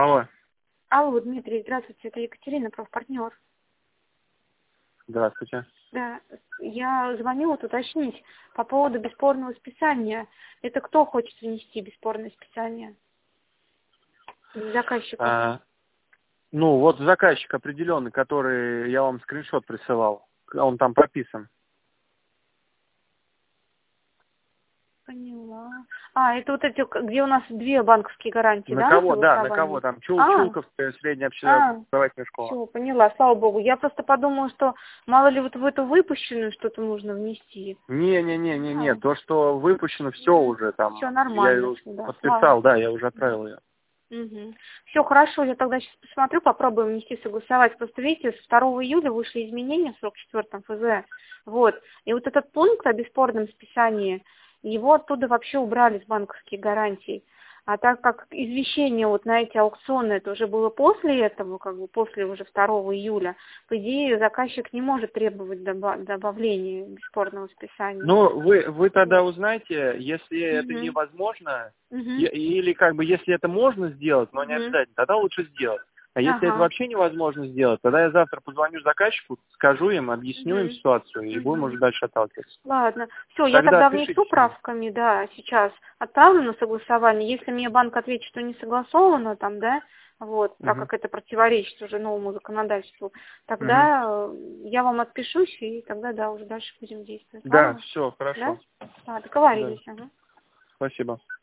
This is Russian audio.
Алло, Алло, Дмитрий, здравствуйте, это Екатерина, правпартнер. здравствуйте. Да, я звоню вот уточнить по поводу бесспорного списания. Это кто хочет внести бесспорное списание? Из заказчиков. Ну, вот заказчик определенный, который я вам скриншот присылал, он там прописан. Поняла. Это вот эти, где у нас две банковские гарантии, На да, кого, да, на согласования? кого там? Чулковская средняя общеобразовательная школа. Все, поняла, слава богу. Я просто подумала, что мало ли вот в эту выпущенную что-то нужно внести. Не, то, что выпущено, все уже там. Все Я нормально, ее да. подписал, да, я уже отправил ее. Угу. Все хорошо, я тогда сейчас посмотрю, попробуем внести, согласовать. Просто видите, с 2 июля вышли изменения в 44-м ФЗ. Вот. И вот этот пункт о бесспорном списании, его оттуда вообще убрали с банковских гарантий. А так как извещение вот на эти аукционы, это уже было после этого, как бы после уже 2 июля, по идее заказчик не может требовать добавления бесспорного списания. Ну, вы тогда узнаете, если это Угу. невозможно, Угу. или как бы если это можно сделать, но не Угу. обязательно, тогда лучше сделать. А если это Ага. вообще невозможно сделать, тогда я завтра позвоню заказчику, скажу им, объясню им Угу. ситуацию и будем уже дальше отталкиваться. Ладно. Все, я Тогда тогда пишите внесу мне. правками, да, сейчас отправлю на согласование. Если мне банк ответит, что не согласовано там, да, вот, так Мгм. как это противоречит уже новому законодательству, Мгм. тогда я вам отпишусь, и тогда, да, уже дальше будем действовать. Да, Ладно? все, Да? хорошо. Да, Договорились. Ага. спасибо.